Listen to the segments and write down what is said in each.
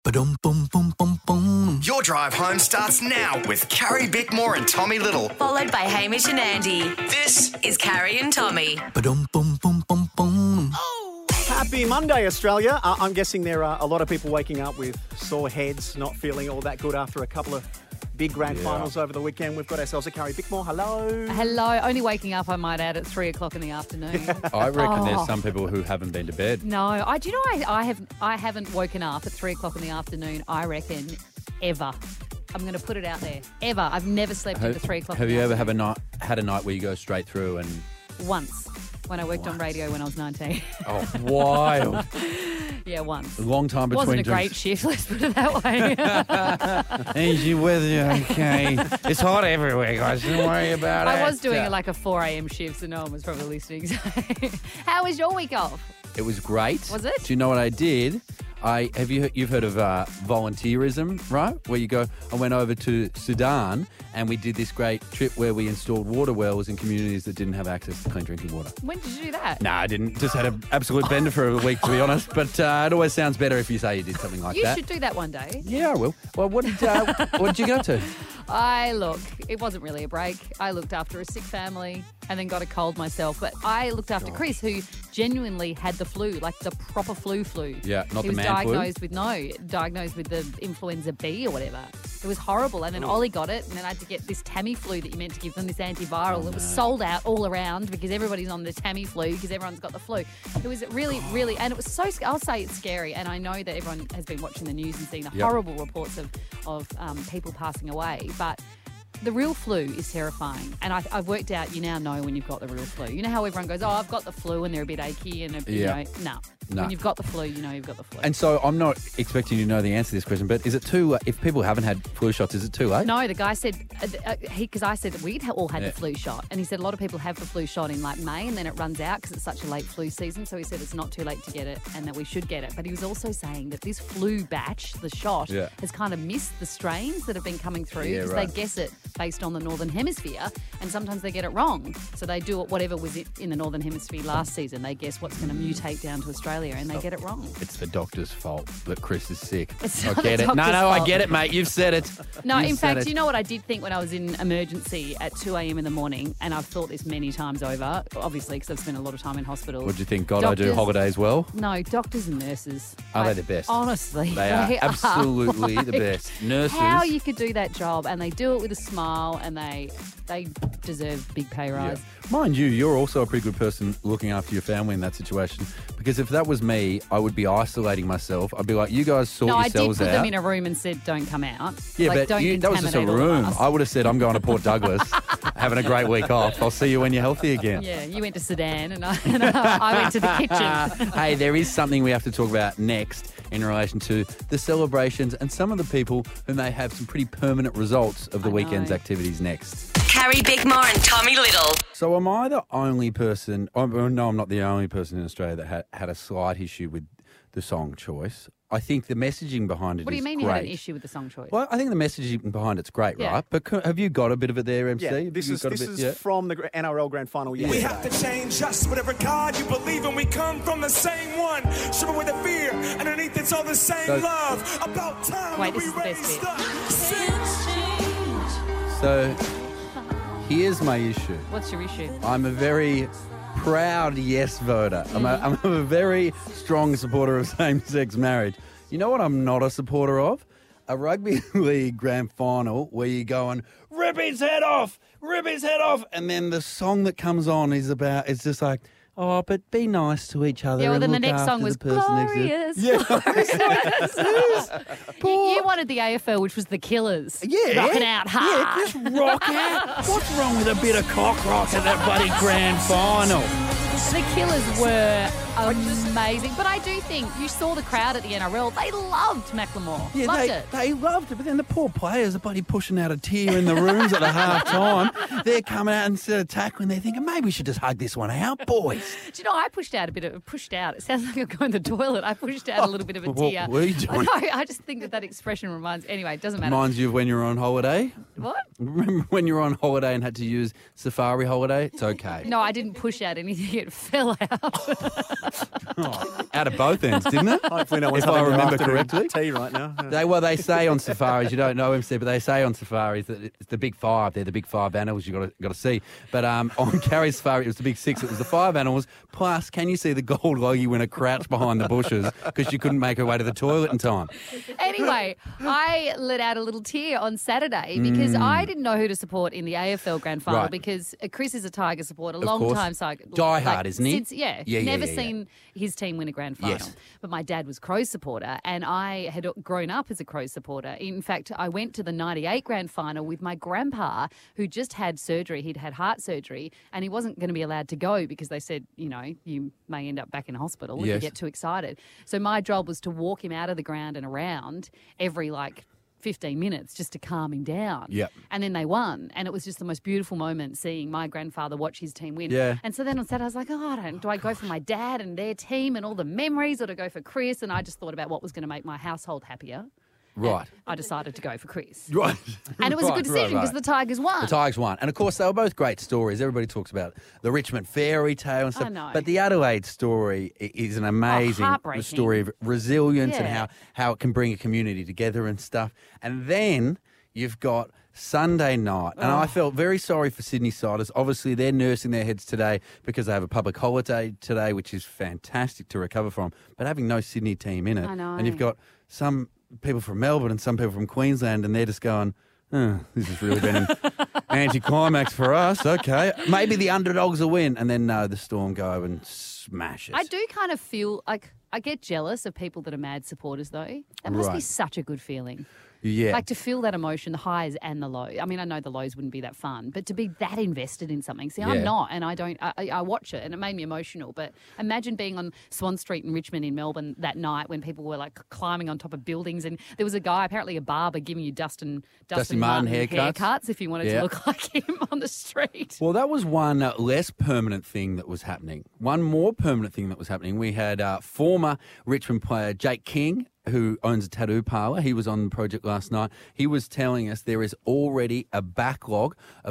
Ba-dum, bum, bum, bum, bum. Your drive home starts now with Carrie Bickmore and Tommy Little. Followed by Hamish and Andy. This Is Carrie and Tommy. Ba-dum, bum, bum, bum, bum. Happy Monday, Australia. I'm guessing there are a lot of people waking up with sore heads, not feeling all that good after a couple of big grand finals over the weekend. We've got ourselves a Carrie Bickmore. Hello. Hello. Only waking up, I might add, at 3 o'clock in the afternoon. I reckon there's some people who haven't been to bed. No, do you know I haven't woken up at 3 o'clock in the afternoon, I reckon, ever. I'm going to put it out there. Ever. I've never slept into 3 o'clock. Have you ever had a night where you go straight through and... Once. When I worked on radio when I was 19. Oh, wild. Yeah, once. A long time between Wasn't a great shift, let's put it that way. Easy weather, okay. It's hot everywhere, guys. Don't worry about it. I was doing like a 4 a.m. shift, so no one was probably listening. So. How was your week off? It was great. Was it? Do you know what I did? You've heard of volunteerism, right? Where you go, I went over to Sudan and we did this great trip where we installed water wells in communities that didn't have access to clean drinking water. When did you do that? No, I didn't. Just had an absolute bender for a week, to be honest. But it always sounds better if you say you did something like You that. should do that one day. Yeah, I will. Well, what did you go to? It wasn't really a break. I looked after a sick family and then got a cold myself. But I looked after Chris, who genuinely had the flu, like the proper flu. Yeah, not he the was man diagnosed with the influenza B or whatever. It was horrible. And then Ollie got it, and then I had to get this Tamiflu that you meant to give them, this antiviral. It was sold out all around because everybody's on the Tamiflu because everyone's got the flu. It was really, really, and it was so, I'll say it's scary. And I know that everyone has been watching the news and seeing the horrible reports of people passing away. But the real flu is terrifying. And I've worked out you now know when you've got the real flu. You know how everyone goes, I've got the flu, and they're a bit achy and no. When you've got the flu, you know you've got the flu. And so I'm not expecting you to know the answer to this question, but is it too, if people haven't had flu shots, is it too late? No, the guy said, because I said that we'd all had the flu shot. And he said a lot of people have the flu shot in like May and then it runs out because it's such a late flu season. So he said it's not too late to get it and that we should get it. But he was also saying that this flu batch, the shot, has kind of missed the strains that have been coming through because they guess it based on the Northern Hemisphere and sometimes they get it wrong. So they do it, whatever was it in the Northern Hemisphere last season, they guess what's going to mutate down to Australia and they get it wrong. It's the doctor's fault that Chris is sick. It's I not get the it. No, doctor's I fault. get it, mate. You've said it. No, You've in said fact, it. you know what I did think when I was in emergency at 2 a.m. in the morning, and I've thought this many times over, obviously because I've spent a lot of time in hospital. What do you think? God, I do Doctors- holidays well? No, doctors and nurses. Are they the best? Honestly. They are absolutely the best. Nurses. How you could do that job, and they do it with a smile, and they deserve big pay rise. Mind you, you're also a pretty good person looking after your family in that situation. Because if that was me, I would be isolating myself. I'd be like, you guys sort No, I did yourselves put out. them in a room and said, don't come out. Yeah, Like, but don't that was just a contaminate all of room. us. I would have said, I'm going to Port Douglas, having a great week off. I'll see you when you're healthy again. Yeah, you went to Sudan and I went to the kitchen. Hey, there is something we have to talk about next in relation to the celebrations and some of the people who may have some pretty permanent results of the weekend's activities next. Carrie Bickmore and Tommy Little. So am I the only person, no, I'm not the only person in Australia that had a slight issue with the song choice. I think the messaging behind it is great. What do you mean you had an issue with the song choice? Well, I think the messaging behind it's great, Yeah. right? But have you got a bit of it there, MC? Yeah, Have this you is got a bit- from the NRL Grand Final yesterday. We have to change us, whatever God you believe in. We come from the same one. Shiver with the fear. Underneath it's all the same love. About time Wait, that this we is the best raised bit. up. So here's my issue. What's your issue? I'm a very proud yes voter. I'm a very strong supporter of same-sex marriage. You know what I'm not a supporter of? A rugby league grand final where you're going, rip his head off, and then the song that comes on is just like, oh, but be nice to each other. Yeah, well, and then the look next song after was the person next to you." glorious. Yeah. You wanted the AFL, which was the Killers. Yeah. Rocking out hard. Yeah, just rock out. What's wrong with a bit of cock rock at that bloody grand final? The Killers were amazing. But I do think you saw the crowd at the NRL. They loved Macklemore. Yeah, loved it. they loved it, but then the poor players are bloody pushing out a tear in the rooms at the half time. They're coming out instead of tackling. They're thinking, maybe we should just hug this one out, boys. Do you know, I pushed out. It sounds like I'm going to the toilet. I pushed out a little bit of a tear. What were you doing? I just think that expression anyway, it doesn't matter. Reminds you of when you were on holiday? What? Remember when you were on holiday and had to use Safari Holiday? It's okay. No, I didn't push out anything. It fell out. Out of both ends, didn't it? Hopefully no one's If I having their remember afternoon correctly. tea right now. They say on safaris, you don't know him, Steve, but they say on safaris that it's the big five. They're the big five animals you got to see. But on Carrie's safari, it was the big six. It was the five animals. Plus, can you see the gold loggy when it crouched behind the bushes because she couldn't make her way to the toilet in time? Anyway, I let out a little tear on Saturday because I didn't know who to support in the AFL Grand Final Right. because Chris is a Tiger supporter, Of long course. time Tiger. Die hard, isn't he? Since, Yeah, never yeah. seen his team win a grand final. Yes. But my dad was Crows supporter and I had grown up as a Crows supporter. In fact, I went to the 98 grand final with my grandpa who just had surgery. He'd had heart surgery and he wasn't going to be allowed to go because they said, you may end up back in hospital if you Yes. get too excited. So my job was to walk him out of the ground and around every 15 minutes just to calm him down. Yep. And then they won. And it was just the most beautiful moment seeing my grandfather watch his team win. Yeah. And so then on Saturday I was like, do I go for my dad and their team and all the memories or do I go for Chris? And I just thought about what was going to make my household happier. Right. I decided to go for Chris. Right. And it was a Right, good decision right, because the Tigers won. The Tigers won. And, of course, they were both great stories. Everybody talks about the Richmond fairy tale and stuff. I know. But the Adelaide story is an amazing heartbreaking. story of resilience and Yeah. how it can bring a community together and stuff. And then you've got Sunday night. And I felt very sorry for Sydney Siders. Obviously, they're nursing their heads today because they have a public holiday today, which is fantastic to recover from. But having no Sydney team in it, I know. and you've got some people from Melbourne and some people from Queensland, and they're just going, oh, this has really been an anticlimax for us. Okay. Maybe the underdogs will win. And then, no, the Storm go over and smash it. I do kind of feel like I get jealous of people that are mad supporters though. That must be Right. such a good feeling. Yeah. Like to feel that emotion, the highs and the lows. I mean, I know the lows wouldn't be that fun, but to be that invested in something. See, Yeah. I'm not, and I watch it, and it made me emotional. But imagine being on Swan Street in Richmond in Melbourne that night when people were climbing on top of buildings, and there was a guy, apparently a barber, giving you Dustin Martin haircuts. if you wanted Yeah. to look like him on the street. Well, that was one less permanent thing that was happening. One more permanent thing that was happening. We had former Richmond player Jake King, who owns a tattoo parlour. He was on the project last night. He was telling us there is already a backlog of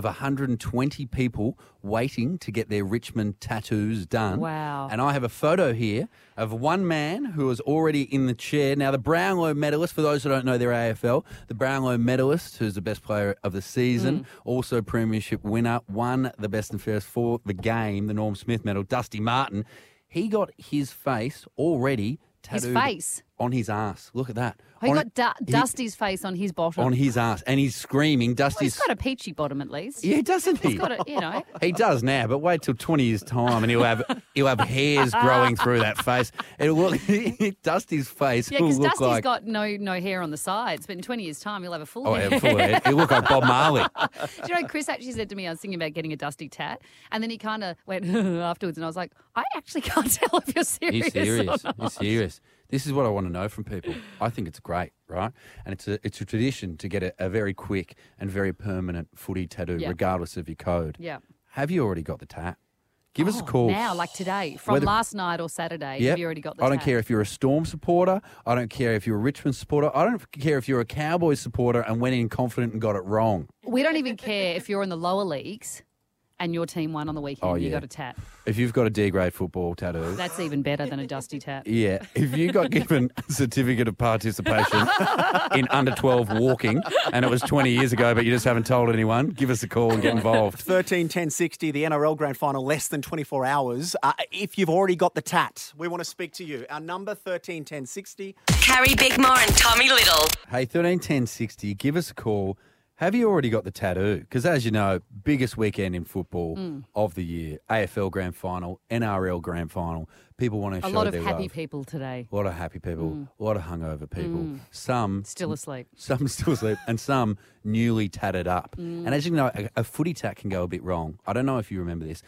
120 people waiting to get their Richmond tattoos done. Wow. And I have a photo here of one man who is already in the chair. Now, the Brownlow medalist, for those who don't know their AFL, the Brownlow medalist, who's the best player of the season, also premiership winner, won the best and fairest for the game, the Norm Smith medal, Dusty Martin. He got his face already tattooed face? on his ass. Look at that. He On- got Dusty's face on his bottom. on his ass, and he's screaming. Well, Dusty's. he's got a peachy bottom at least. Yeah, doesn't he? He's got a, He does now, but wait till 20 years' time, and he'll have hairs growing through that face. It'll look Dusty's face Yeah, will because look Dusty's like got no hair on the sides, but in 20 years' time he'll have a full oh, head. yeah, full head. He'll look like Bob Marley. Do you know, Chris actually said to me, I was thinking about getting a Dusty tat, and then he kind of went afterwards, and I was like, I actually can't tell if you're serious. He's serious. Or not. He's serious. This is what I want to know from people. I think it's great, right? And it's a tradition to get a very quick and very permanent footy tattoo, Yeah. regardless of your code. Yeah. Have you already got the tat? Give us a call. Now, like today, from Whether- last night or Saturday, Yep. have you already got the I don't tat? care if you're a Storm supporter. I don't care if you're a Richmond supporter. I don't care if you're a Cowboys supporter and went in confident and got it wrong. We don't even care if you're in the lower leagues and your team won on the weekend. Oh, You yeah. got a tat. If you've got a D-grade football tattoo. That's even better than a Dusty tat. Yeah, if you got given a certificate of participation in under 12 walking and it was 20 years ago but you just haven't told anyone, give us a call and get involved. 13 10 60, the NRL Grand Final, less than 24 hours. If you've already got the tat, we want to speak to you. Our number 13 10 60. Carrie Bickmore and Tommy Little. Hey, 13 10 60, give us a call. Have you already got the tattoo? Because as you know, biggest weekend in football of the year, AFL Grand Final, NRL Grand Final. People want to A show lot of their happy love. people today. A lot of happy people, a lot of hungover people. Some Still asleep. Some still asleep, and some newly tatted up. And as you know, a footy tat can go a bit wrong. I don't know if you remember this.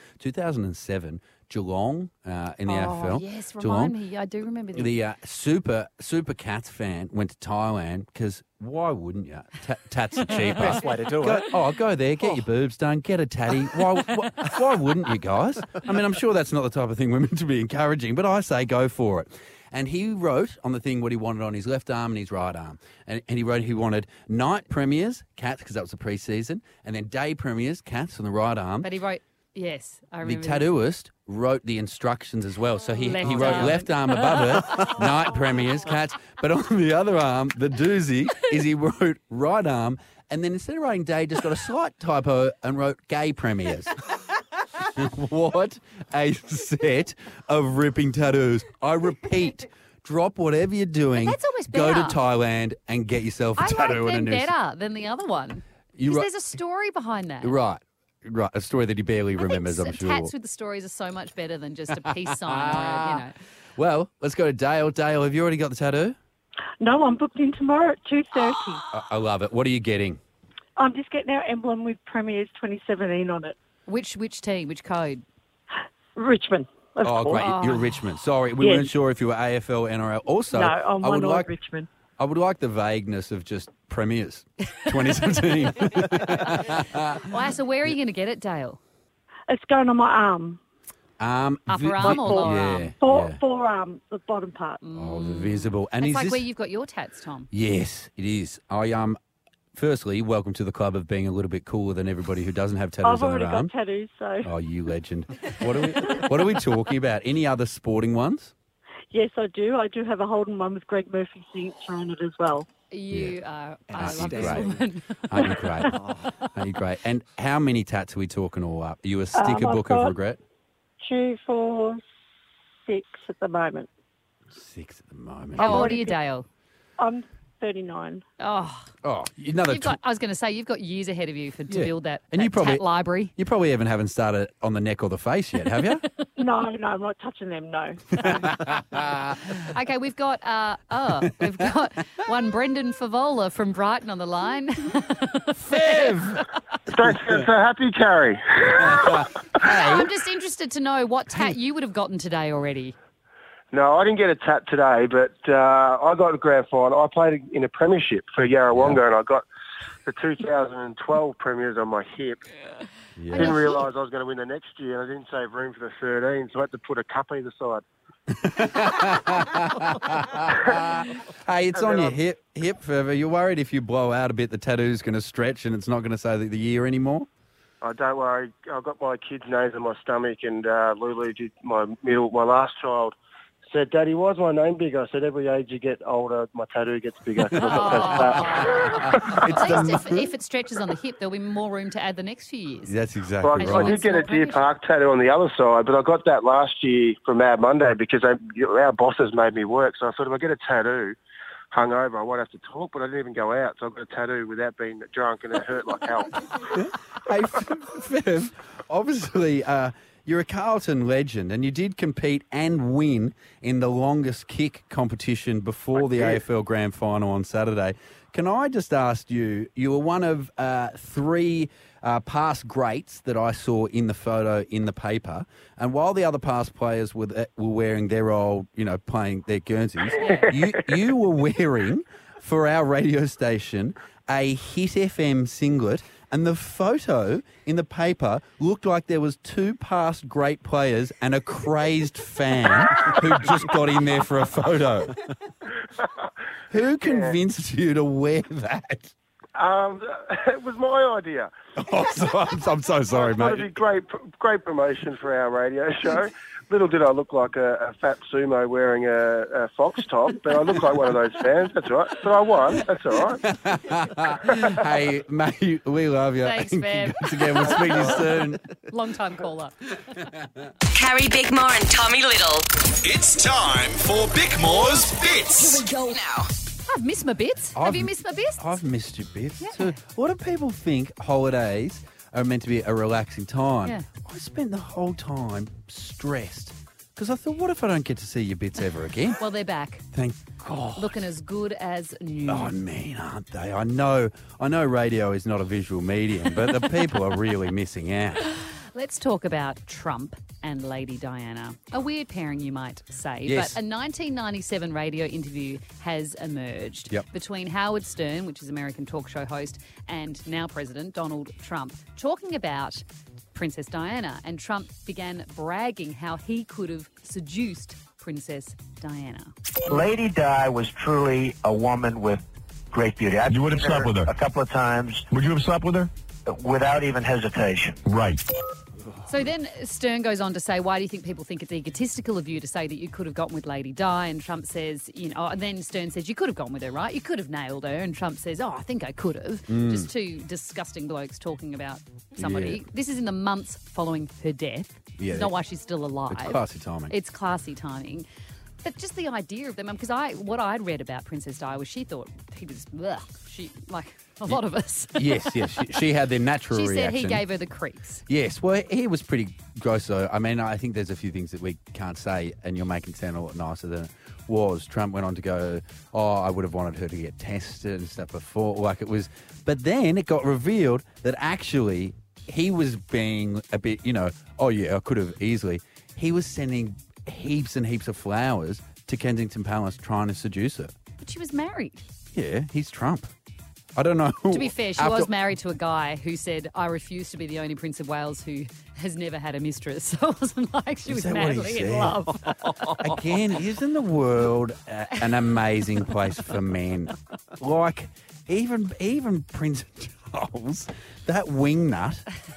2007, Geelong in the AFL. Oh, yes, Geelong, remind me. I do remember this. the super Cats fan went to Thailand because why wouldn't you? Tats are cheaper. Best way to do it. Go there, get your boobs done, get a tatty. Why wouldn't you guys? I mean, I'm sure that's not the type of thing we're meant to be encouraging, but I say go for it. And he wrote on the thing what he wanted on his left arm and his right arm. And he wrote he wanted night premiers, Cats, because that was the pre-season, and then day premiers, Cats on the right arm. But he wrote, yes, I The remember. this. tattooist wrote the instructions as well. So he Left wrote arm. left arm above it, night premiers, cats. But on the other arm, the doozy is he wrote right arm, and then instead of writing day, just got a slight typo and wrote gay premiers. What a set of ripping tattoos. I repeat, drop whatever you're doing. But that's almost Go to better. Thailand and get yourself a I tattoo like and a them new. better than the other one. You Because ri- there's a story behind that. Right. A story that he barely I remembers, think I'm sure. tats with the stories are so much better than just a peace sign or a. Well, let's go to Dale. Dale, have you already got the tattoo? No, I'm booked in tomorrow at 2:30. I love it. What are you getting? I'm just getting our emblem with Premiers 2017 on it. Which team? Which code? Richmond, of Oh, course. great. You're Richmond. Sorry, we Yes. weren't sure if you were AFL, NRL. Also, No, I'm I would one old like Richmond. I would like the vagueness of just Premiers 2017. Wow, so where are you going to get it, Dale? It's going on my arm. Upper arm or lower arm? Forearm, the bottom part. Oh, the visible. And It's is like this... where you've got your tats, Tom. Yes, it is. Firstly, welcome to the club of being a little bit cooler than everybody who doesn't have tattoos I've on already their got arm. tattoos, so Oh, you legend. What are we talking about? Any other sporting ones? yes, I do. I do have a Holden one with Greg Murphy's signature on it as well. You are. I Aren't you love this great? woman. Aren't you great? Aren't you great? And how many tats are we talking all up? Are you a sticker I've book of got- regret? 2, 4, 6 at the moment. 6 at the moment. How old are you, Dale? I'm 39. Oh, Oh, another. you've got, I was going to say, you've got years ahead of you to Yeah. build that, And that you probably- tat library. You probably even haven't started on the neck or the face yet, have you? No, I'm not touching them, no. Okay, we've got one Brendan Favola from Brighton on the line. Don't sound so happy, Carrie. I'm just interested to know what tat you would have gotten today already. No, I didn't get a tat today, but I got a grand final. I played in a premiership for Yarrawonga, and I got the 2012 premiers on my hip. Yeah. Didn't realise I was going to win the next year, and I didn't save room for the 13, so I had to put a cup either side. Hey, it's on your hip forever. You're worried if you blow out a bit, the tattoo's going to stretch and it's not going to say the year anymore? Oh, don't worry. I've got my kids' names on my stomach, and Lulu, my last child, said, "Daddy, why's my name bigger?" I said, "Every age you get older, my tattoo gets bigger." 'cause I've got so fat. At least if it stretches on the hip, there'll be more room to add the next few years. That's exactly Well, I right. did get a Deer Park tattoo on the other side, but I got that last year from Mad Monday because our bosses made me work. So I thought if I get a tattoo hungover, I won't have to talk, but I didn't even go out. So I got a tattoo without being drunk, and it hurt like hell. Hey, Viv, obviously you're a Carlton legend, and you did compete and win in the longest kick competition before the AFL Grand Final on Saturday. Can I just ask you were one of 3 past greats that I saw in the photo in the paper, and while the other past players were wearing their old, playing their Guernseys, you were wearing, for our radio station, a Hit FM singlet, and the photo in the paper looked like there was 2 past great players and a crazed fan who just got in there for a photo. Who convinced you to wear that? It was my idea. Oh, I'm so sorry, I thought it'd be mate. great promotion for our radio show. Little did I look like a fat sumo wearing a fox top, but I look like one of those fans. That's all right. But I won. That's all right. Hey, mate, we love you. Thanks, And Bev. congrats again. We'll speak to you soon. Long time caller. Carrie Bickmore and Tommy Little. It's time for Bickmore's Bits. Go now. I've missed my bits. Have you missed my bits? I've missed your bits too. What do people think holidays are meant to be a relaxing time? Yeah. I spent the whole time stressed because I thought, what if I don't get to see your bits ever again? Well, they're back. Thank God. Looking as good as new. I mean, aren't they? I know radio is not a visual medium, but the people are really missing out. Let's talk about Trump and Lady Diana. A weird pairing, you might say, Yes. but a 1997 radio interview has emerged between Howard Stern, which is American talk show host, and now President Donald Trump, talking about Princess Diana. And Trump began bragging how he could have seduced Princess Diana. Lady Di was truly a woman with great beauty. You would have slept with her a couple of times. Would you have slept with her? Without even hesitation. Right. So then Stern goes on to say, why do you think people think it's egotistical of you to say that you could have gotten with Lady Di? And Trump says, and then Stern says, you could have gone with her, right? You could have nailed her. And Trump says, I think I could have. Just two disgusting blokes talking about somebody. Yeah. This is in the months following her death. Yeah. It's not why she's still alive. It's classy timing. It's classy timing. But just the idea of them, because what I'd read about Princess Di was she thought he was, like a lot of us. Yes. She had their natural She reaction. said he gave her the creeps. Yes, well, he was pretty gross, though. I mean, I think there's a few things that we can't say, and you're making it sound a lot nicer than it was. Trump went on to go, I would have wanted her to get tested and stuff before. Like it was. But then it got revealed that actually he was being a bit, I could have easily. He was sending heaps and heaps of flowers to Kensington Palace trying to seduce her. But she was married. Yeah, he's Trump. I don't know. To be fair, she was married to a guy who said, I refuse to be the only Prince of Wales who has never had a mistress. So it wasn't like she was madly in love. Again, isn't the world an amazing place for men? Like, even Prince Charles, that wingnut,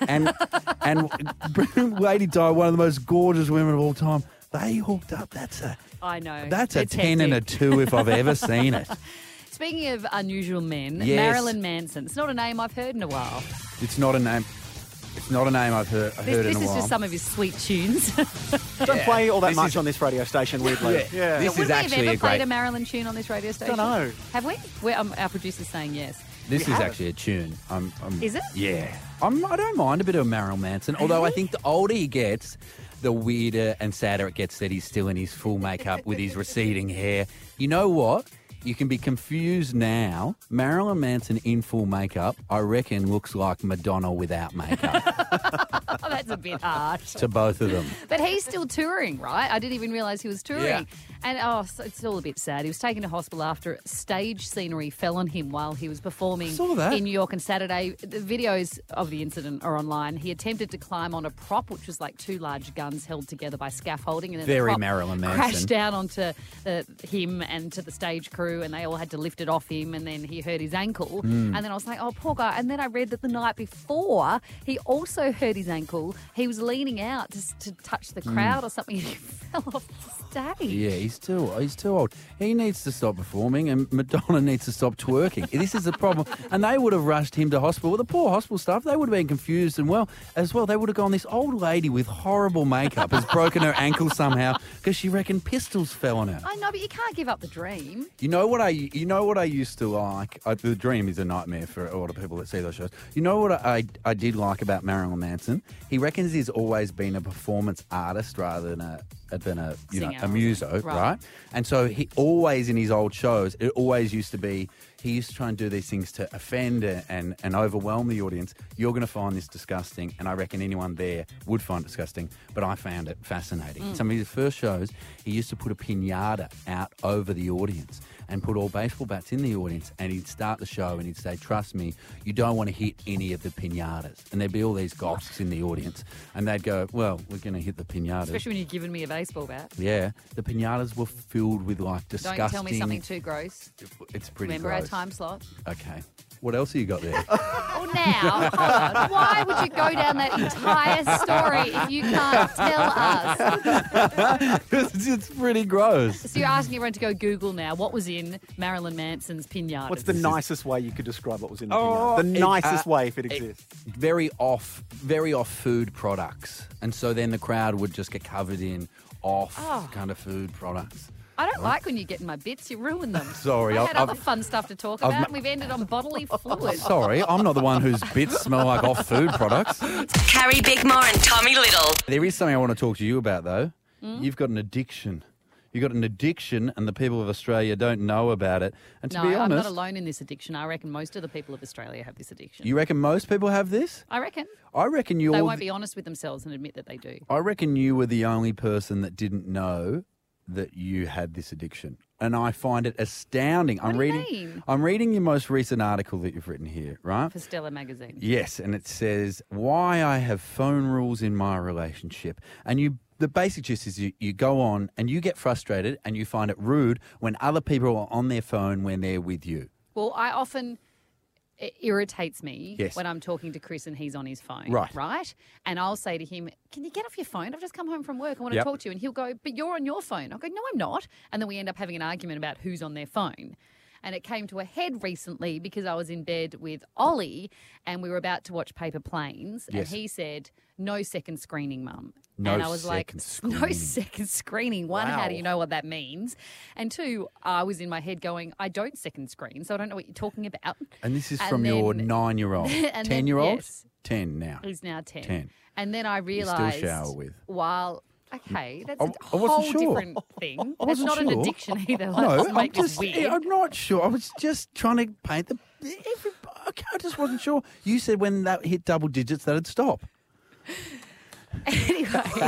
and Lady Di, one of the most gorgeous women of all time, they hooked up. I know. That's a It's 10 and a hectic. 2 if I've ever seen it. Speaking of unusual men, Yes. Marilyn Manson. It's not a name I've heard in a while. It's not a name. It's not a name I've heard This in a is while. just some of his sweet tunes. Don't play all that much on this radio station, weirdly. Yeah. This Would is we actually have ever a played great. a Marilyn tune on this radio station? Don't know. Have we? Our producer's saying yes. This is actually a tune. Is it? Yeah. I don't mind a bit of Marilyn Manson, although I think the older he gets, the weirder and sadder it gets that he's still in his full makeup with his receding hair. You know what? You can be confused now. Marilyn Manson in full makeup, I reckon, looks like Madonna without makeup Oh, that's a bit harsh. to both of them. But he's still touring, right? I didn't even realise he was touring. Yeah. And so it's all a bit sad. He was taken to hospital after stage scenery fell on him while he was performing Saw that. in New York on Saturday. The videos of the incident are online. He attempted to climb on a prop, which was like two large guns held together by scaffolding. And then Very the prop Marilyn Manson. crashed down onto him and to the stage crew, and they all had to lift it off him, and then he hurt his ankle. And then I was like, oh, poor guy. And then I read that the night before, he also hurt his ankle. He was leaning out to touch the crowd or something, and he fell off the stage. Yeah, he's too old. He needs to stop performing, and Madonna needs to stop twerking. This is the problem. And they would have rushed him to hospital. Well, the poor hospital staff, they would have been confused as well. They would have gone, this old lady with horrible makeup has broken her ankle somehow because she reckoned pistols fell on her. I know, but you can't give up the dream. You know what I used to like? The Dream is a nightmare for a lot of people that see those shows. You know what I did like about Marilyn Manson? He reckons he's always been a performance artist rather than a Singer. muso, right? And so he always in his old shows, it always used to be he used to try and do these things to offend and overwhelm the audience. You're going to find this disgusting, and I reckon anyone there would find it disgusting, but I found it fascinating. Some of his first shows, he used to put a piñata out over the audience and put all baseball bats in the audience, and he'd start the show and he'd say, trust me, you don't want to hit any of the piñatas. And there'd be all these goths in the audience, and they'd go, well, we're going to hit the piñatas. Especially when you've given me a baseball bat. Yeah, the piñatas were filled with like disgusting... Don't tell me something too gross. It's pretty Remember gross. our time slot? Okay. What else have you got there? Well, now, hold on. Why would you go down that entire story if you can't tell us? It's pretty gross. So you're asking everyone to go Google now what was in Marilyn Manson's pinata. What's the nicest way you could describe what was in the Oh, pinata? The nicest way, if it exists. Very off food products. And so then the crowd would just get covered in off kind of food products. I don't like when you get in my bits. You ruin them. Sorry, I had I've- other fun stuff to talk about, and we've ended on bodily fluid. Sorry, I'm not the one whose bits smell like off food products. Carrie Bickmore and Tommy Little. There is something I want to talk to you about, though. You've got an addiction. You've got an addiction, and the people of Australia don't know about it. And to No, be I'm honest, not alone in this addiction. I reckon most of the people of Australia have this addiction. you reckon most people have this? I reckon. I reckon you're. They won't be honest with themselves and admit that they do. I reckon you were the only person that didn't know that you had this addiction. And I find it astounding. What do you mean? I'm reading your most recent article that you've written here, right? For Stella magazine. Yes, and it says why I have phone rules in my relationship. And the basic gist is you go on and you get frustrated and you find it rude when other people are on their phone when they're with you. Well, I often it irritates me Yes. when I'm talking to Chris and he's on his phone. Right. Right? And I'll say to him, can you get off your phone? I've just come home from work. I want to Yep. talk to you. And he'll go, but you're on your phone. I'll go, no, I'm not. And then we end up having an argument about who's on their phone. And it came to a head recently because I was in bed with Ollie and we were about to watch Paper Planes. Yes. And he said, no second screening, Mum. No and I was like, second no screening. second screening. One, how Wow. do you know what that means? And two, I was in my head going, I don't second screen, so I don't know what you're talking about. And this is And from your then- 9-year-old. and then- 10-year-old? yes. 10 now. He's now 10. 10. And then I You realised still shower with. while okay, that's I a wasn't whole sure. different thing. I That's wasn't not an sure. addiction either. Let's No, not I'm make this just, weird. I'm not sure. I was just trying to paint the. Okay, I just wasn't sure. You said when that hit double digits that it'd stop. Anyway,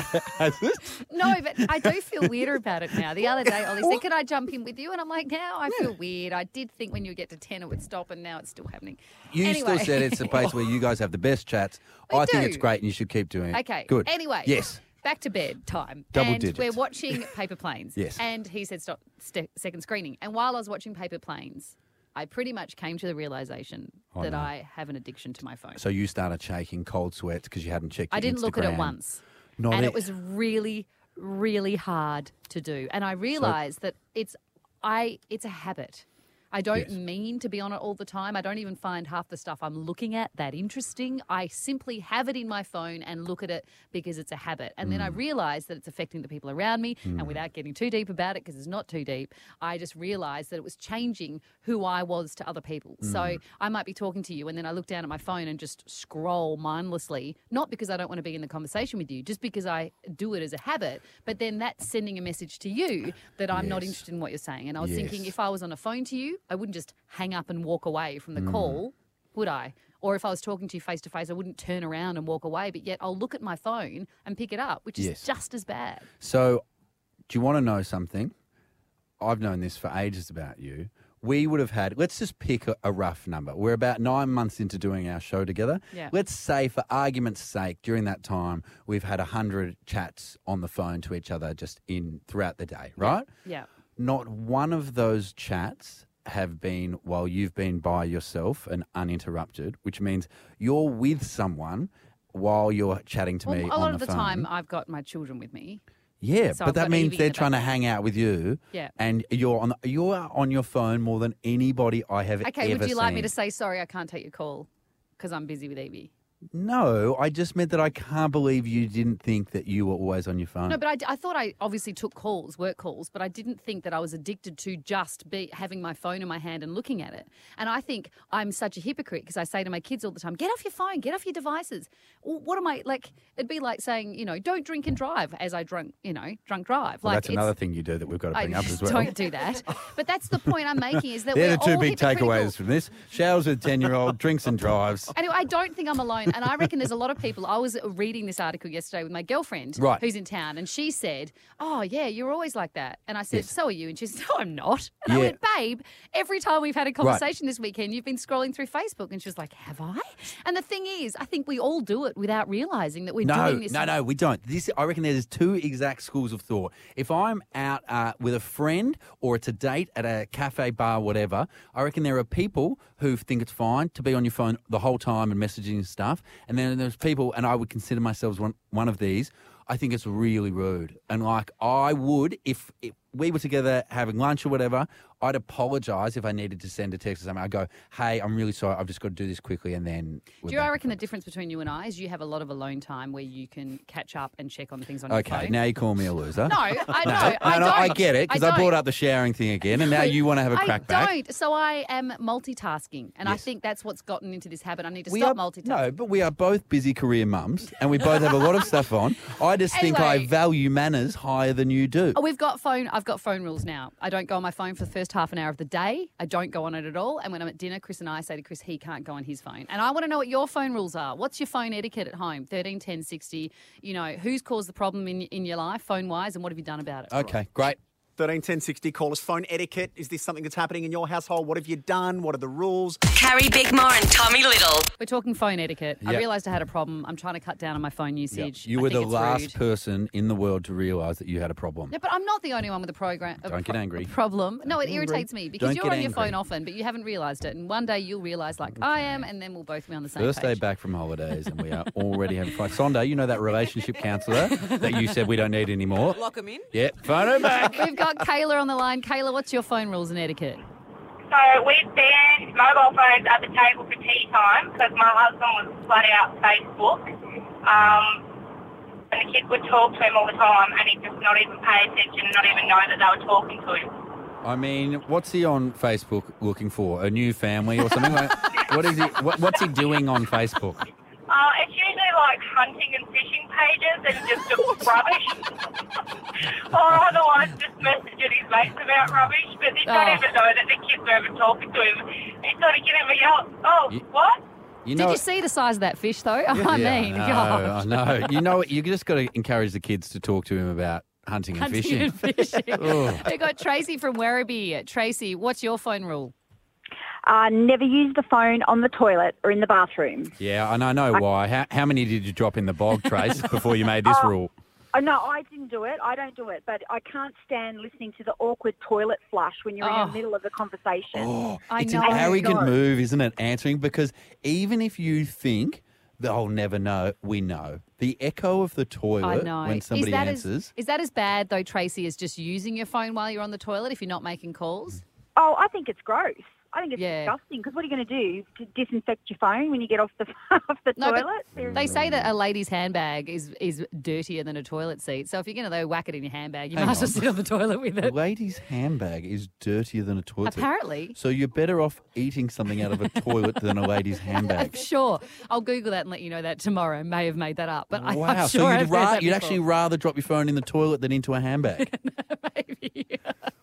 no, but I do feel weirder about it now. The other day, Ollie said, can I jump in with you? And I'm like, now I feel weird. I did think when you get to 10 it would stop, and now it's still happening. You Anyway. still said it's a place where you guys have the best chats. We I think do. it's great and you should keep doing it. Okay. Good. Anyway. Yes. Back to bed time. Double and digits. we're watching Paper Planes. Yes. And he said stop second screening. And while I was watching Paper Planes, I pretty much came to the realization that no. I have an addiction to my phone. So you started shaking cold sweats because you hadn't checked your I didn't look at it Instagram. once. Not and it. it was really, really hard to do. And I realised that it's a habit. I don't Yes. mean to be on it all the time. I don't even find half the stuff I'm looking at that interesting. I simply have it in my phone and look at it because it's a habit. And then I realise that it's affecting the people around me. And without getting too deep about it, because it's not too deep, I just realised that it was changing who I was to other people. So I might be talking to you and then I look down at my phone and just scroll mindlessly, not because I don't want to be in the conversation with you, just because I do it as a habit. But then that's sending a message to you that I'm not Yes. interested in what you're saying. And I was Yes. thinking if I was on a phone to you, I wouldn't just hang up and walk away from the call, would I? Or if I was talking to you face to face, I wouldn't turn around and walk away, but yet I'll look at my phone and pick it up, which is Yes. just as bad. So, do you want to know something? I've known this for ages about you. We would have had, let's just pick a rough number. We're about 9 months into doing our show together. Yeah. Let's say, for argument's sake, during that time, we've had 100 chats on the phone to each other just throughout the day, right? Yeah. Not one of those chats have been while you've been by yourself and uninterrupted, which means you're with someone while you're chatting to Well, me a on lot the of the phone. time, I've got my children with me. Yeah, So but I've that got means Evie in they're the trying to hang out with you. Yeah. And you're on your phone more than anybody I have Okay, ever would you like me seen. to say, sorry, I can't take your call because I'm busy with Evie? No, I just meant that I can't believe you didn't think that you were always on your phone. No, but I thought I obviously took calls, work calls, but I didn't think that I was addicted to just having my phone in my hand and looking at it. And I think I'm such a hypocrite because I say to my kids all the time, get off your phone, get off your devices. Well, what am I, like, it'd be like saying, don't drink and drive as I drunk drive. Well, like, that's another thing you do that we've got to bring up as well. Don't do that. But that's the point I'm making is that They're we're the two all big hypocritical. takeaways from this. Showers with 10-year-old, drinks and drives. Anyway, I don't think I'm alone. And I reckon there's a lot of people. I was reading this article yesterday with my girlfriend Right. who's in town, and she said, oh, yeah, you're always like that. And I said, Yes. so are you? And she said, no, I'm not. And I Yeah. went, babe, every time we've had a conversation this weekend, you've been scrolling through Facebook. And she was like, have I? And the thing is, I think we all do it without realising that we're doing this. No, we don't. I reckon there's two exact schools of thought. If I'm out with a friend or it's a date at a cafe, bar, whatever, I reckon there are people who think it's fine to be on your phone the whole time and messaging and stuff. And then there's people, and I would consider myself one of these, I think it's really rude. And like I would, if we were together having lunch or whatever, I'd apologise if I needed to send a text or something. I'd go, hey, I'm really sorry, I've just got to do this quickly, and then... Do you know, I reckon the difference between you and I is you have a lot of alone time where you can catch up and check on things on your phone. Okay, now you call me a loser. No, I know. I get it, because I don't. brought up the showering thing again, and now you want to have a crack back. I don't. So I am multitasking, and I Yes. think that's what's gotten into this habit. I need to stop multitasking. No, but we are both busy career mums, and we both have a lot of stuff on. I just think I Anyway. value manners higher than you do. Oh, I've got phone rules now. I don't go on my phone for the first half an hour of the day. I don't go on it at all. And when I'm at dinner, Chris and I say to Chris, he can't go on his phone. And I want to know what your phone rules are. What's your phone etiquette at home? 13, 10, 60. Who's caused the problem in your life, phone-wise, and what have you done about it? Okay, great. 13 10 60. Call us. Phone etiquette. Is this something that's happening in your household? What have you done? What are the rules? Carrie Bickmore and Tommy Little. We're talking phone etiquette. I Yep. realised I had a problem. I'm trying to cut down on my phone usage. You I were think the it's last rude. person in the world to realise that you had a problem. Yeah, but I'm not the only one with a Don't get angry. problem. No, it Don't get irritates angry. me because Don't you're get on your angry. phone often, but you haven't realised it. And one day you'll realise like I am, and then we'll both be on the same First day page. back from holidays and we are already having fun. Sonda, you know that relationship counsellor that you said we don't need anymore? Lock them in. Yeah, phone her back. We've got Kayla on the line. Kayla, what's your phone rules and etiquette? So we've banned mobile phones at the table for tea time because my husband was flat out Facebook. And the kids would talk to him all the time and he'd just not even pay attention and not even know that they were talking to him. I mean, what's he on Facebook looking for? A new family or something? What is he? What's he doing on Facebook? It's usually like hunting and fishing pages and just rubbish. Or otherwise just messaging his mates about rubbish. But he don't even know that the kids are even talking to him. He's sort of giving me yell, what? You know, Did you see the size of that fish, though? I mean, I gosh. know. You know, you just got to encourage the kids to talk to him about hunting and fishing. And fishing. Oh. We got Tracy from Werribee. Tracy, what's your phone rule? Never use the phone on the toilet or in the bathroom. Yeah, and I know why. How many did you drop in the bog, Trace, before you made this rule? Oh, no, I didn't do it. I don't do it. But I can't stand listening to the awkward toilet flush when you're in the middle of a conversation. Oh, I it's know. an arrogant God. move, isn't it, answering? Because even if you think that I'll never know, we know. The echo of the I toilet know. when somebody answers. Is that as bad, though, Tracy, as just using your phone while you're on the toilet if you're not making calls? Oh, I think it's gross. I think it's Yeah. disgusting because what are you going to do? To disinfect your phone when you get off the No, but toilet? they say that a lady's handbag is dirtier than a toilet seat. So if you're going to whack it in your handbag, you Hang might as well on. sit on the toilet with A it. lady's handbag is dirtier than a toilet seat. Apparently. So you're better off eating something out of a toilet than a lady's handbag. Sure. I'll Google that and let you know that tomorrow. May have made that up. But Wow. I'm So sure you'd, I've heard that you'd before. actually rather drop your phone in the toilet than into a handbag? Maybe.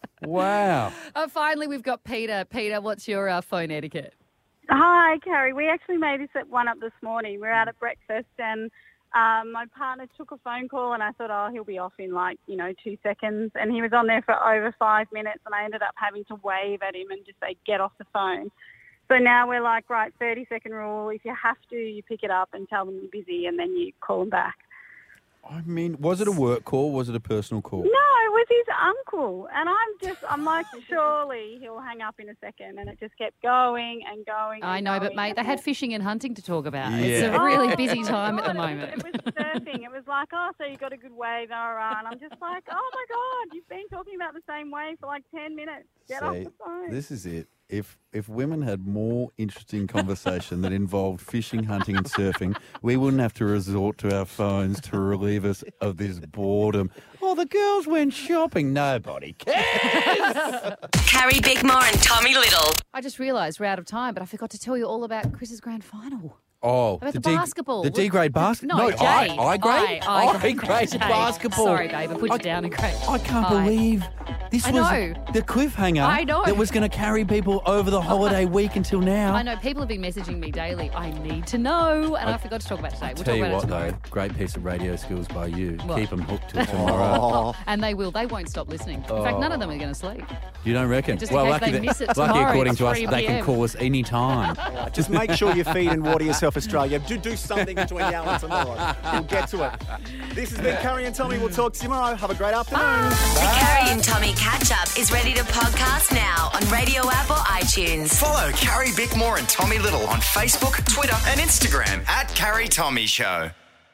Wow. Finally, we've got Peter. Peter, what's your phone etiquette? Hi, Carrie. We actually made this one up this morning. We were out at breakfast and my partner took a phone call and I thought, he'll be off in 2 seconds. And he was on there for over 5 minutes and I ended up having to wave at him and just say, get off the phone. So now we're like, right, 30-second rule. If you have to, you pick it up and tell them you're busy and then you call them back. I mean, was it a work call? Was it a personal call? No, it was his uncle. And I'm like, surely he'll hang up in a second. And it just kept going and going. I know, but mate, they had fishing and hunting to talk about. Yeah. It's a really busy time at the It moment. was surfing. It was like, so you got a good wave, all right. And I'm just like, oh, my God, you've been talking about the same wave for like 10 minutes. Get off See, the phone. this is it. If women had more interesting conversation that involved fishing, hunting and surfing, we wouldn't have to resort to our phones to relieve us of this boredom. Oh, the girls went shopping. Nobody cares. Carrie Bickmore and Tommy Little. I just realised we're out of time, but I forgot to tell you all about Chris's grand final. Oh, About the basketball. The D grade basketball. No, Jade. I grade. I grade Jade. basketball. Sorry, babe, I put you down in grade. I can't I- believe this I was know. the cliffhanger I know. that was going to carry people over the holiday week until now. I know people have been messaging me daily. I need to know, and I forgot to talk about it today. We'll Tell talk you about what, it tomorrow. though, great piece of radio skills by you. What? Keep them hooked till tomorrow. And they will. They won't stop listening. In fact, none of them are going to sleep. You don't reckon? Just in case lucky they miss it lucky tomorrow according at to us, 3 they can PM. call us any time. Just make sure you feed and water yourself, Australia. Do something between now and tomorrow. We'll get to it. This has been Carrie and Tommy. We'll talk to you tomorrow. Have a great afternoon. The Carrie and Tommy catch up is ready to podcast now on Radio app or iTunes. Follow Carrie Bickmore and Tommy Little on Facebook, Twitter, and Instagram @Carrie Tommy Show.